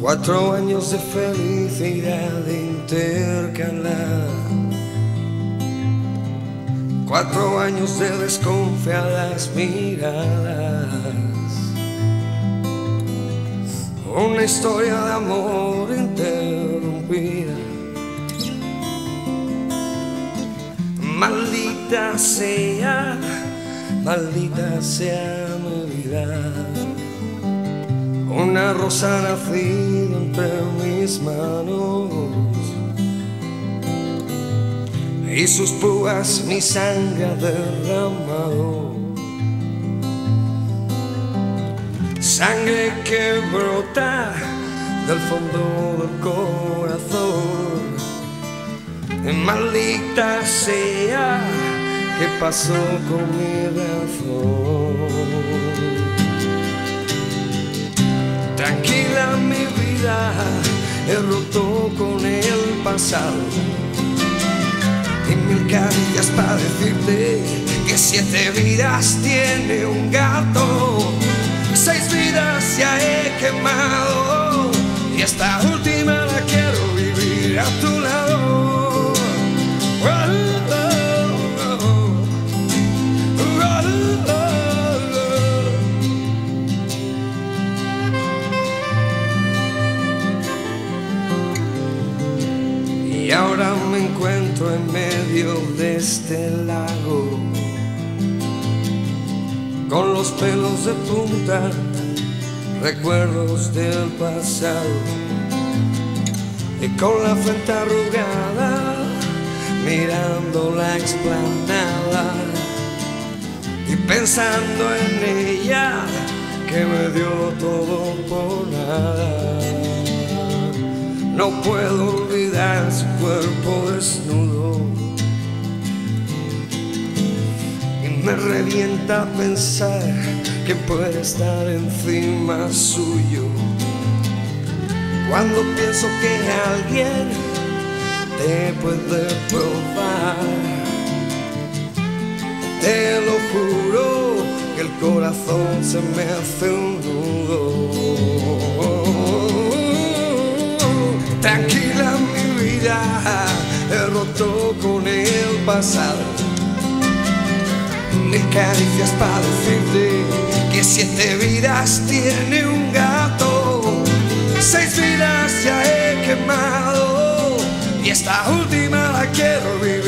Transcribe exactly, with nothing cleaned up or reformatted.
Cuatro años de felicidad intercalada, cuatro años de desconfiadas miradas, una historia de amor interrumpida. Maldita sea, maldita sea mi vida, una rosa nacida entre mis manos y sus púas mi sangre ha derramado. Sangre que brota del fondo del corazón. Maldita sea, ¿qué pasó con mi razón? Tranquila mi vida, he roto con el pasado y mil caricias para decirte que siete vidas tiene un gato, seis vidas ya he quemado y esta última la quiero vivir a tu lado. Oh, oh, oh, oh, oh, oh. Y ahora me encuentro en medio de este lago, con los pelos de punta, recuerdos del pasado, y con la frente arrugada, mirando la explanada y pensando en ella que me dio todo por nada. No puedo olvidar su cuerpo desnudo y me revienta pensar que puede estar encima suyo. Cuando pienso que alguien te puede probar, te lo juro que el corazón se me hace un nudo. Tranquila mi vida, he roto con el pasado, mil caricias para decirte que siete vidas tiene un gato, seis vidas ya he quemado y esta última la quiero vivir.